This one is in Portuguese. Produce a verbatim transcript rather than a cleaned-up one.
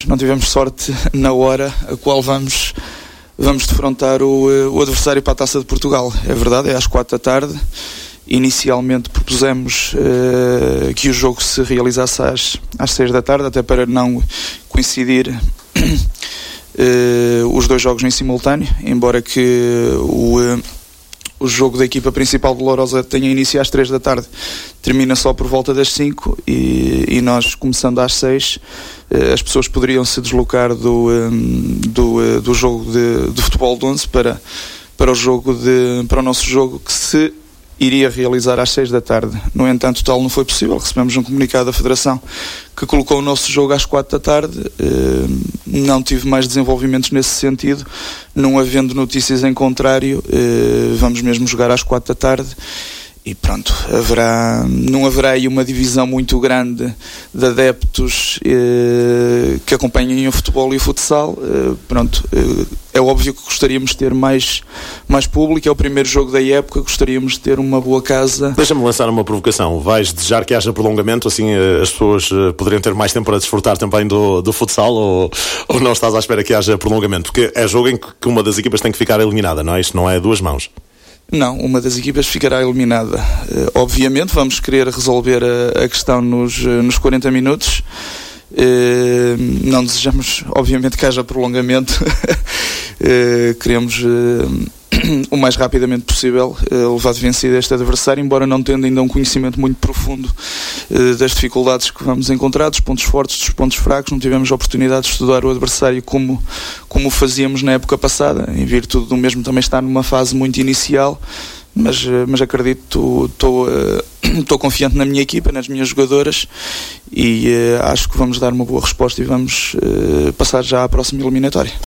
não tivemos sorte na hora a qual vamos, vamos defrontar o, o adversário para a Taça de Portugal. É verdade, é às quatro da tarde. Inicialmente propusemos uh, que o jogo se realizasse às, às seis da tarde, até para não coincidir uh, os dois jogos em simultâneo, embora que o, uh, o jogo da equipa principal de Lourosa tenha início às três da tarde, termina só por volta das cinco e, e nós, começando às seis, uh, as pessoas poderiam se deslocar do, um, do, uh, do jogo de, de futebol de onze para, para, o jogo de, para o nosso jogo, que se iria realizar às seis da tarde. No entanto, tal não foi possível. Recebemos um comunicado da Federação que colocou o nosso jogo às quatro da tarde. Não tive mais desenvolvimentos nesse sentido. Não havendo notícias em contrário, vamos mesmo jogar às quatro da tarde. E pronto, haverá, não haverá aí uma divisão muito grande de adeptos eh, que acompanhem o futebol e o futsal. Eh, pronto, eh, é óbvio que gostaríamos de ter mais, mais público, é o primeiro jogo da época, gostaríamos de ter uma boa casa. Deixa-me lançar uma provocação. Vais desejar que haja prolongamento, assim as pessoas poderiam ter mais tempo para desfrutar também do, do futsal, ou, ou não estás à espera que haja prolongamento? Porque é jogo em que uma das equipas tem que ficar eliminada, não é? Isto não é duas mãos. Não, uma das equipas ficará eliminada. Uh, obviamente vamos querer resolver a, a questão nos, uh, nos quarenta minutos. Uh, não desejamos, obviamente, que haja prolongamento. uh, queremos uh, o mais rapidamente possível uh, levar de vencido este adversário, embora não tendo ainda um conhecimento muito profundo uh, das dificuldades que vamos encontrar, dos pontos fortes, dos pontos fracos. Não tivemos a oportunidade de estudar o adversário como, como fazíamos na época passada, em virtude do mesmo também estar numa fase muito inicial, mas, uh, mas acredito, estou uh, confiante na minha equipa, nas minhas jogadoras, e uh, acho que vamos dar uma boa resposta e vamos uh, passar já à próxima eliminatória.